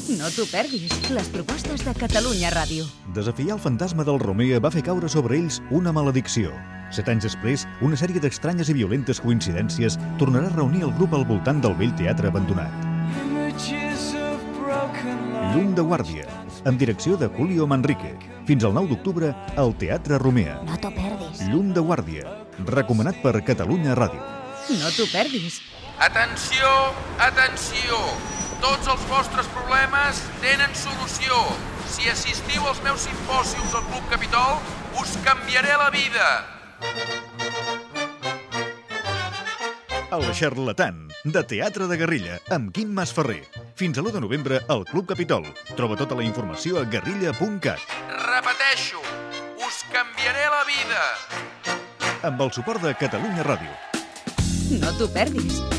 No t'ho perdis, les propostes de Catalunya Ràdio. Desafiar el fantasma del Romea va fer caure sobre ells una maledicció. 7 anys després, una sèrie d'estranyes i violentes coincidències tornarà a reunir el grup al voltant del vell teatre abandonat. Llum de guàrdia, amb direcció de Julio Manrique. Fins al 9 d'octubre, al Teatre Romea. No t'ho perdis. Llum de guàrdia, recomanat per Catalunya Ràdio. No t'ho perdis. Atenció, atenció! Tots els vostres problemes tenen solució. Si assistiu als meus simpòsiums al Club Capitol, us canviaré la vida. El xarlatan, de Teatre de Guerrilla, amb Quim Masferrer. Fins a l'1 de novembre al Club Capitol. Troba tota la informació a guerrilla.cat. Repeteixo, us canviaré la vida. Amb el suport de Catalunya Ràdio. No t'ho perdis.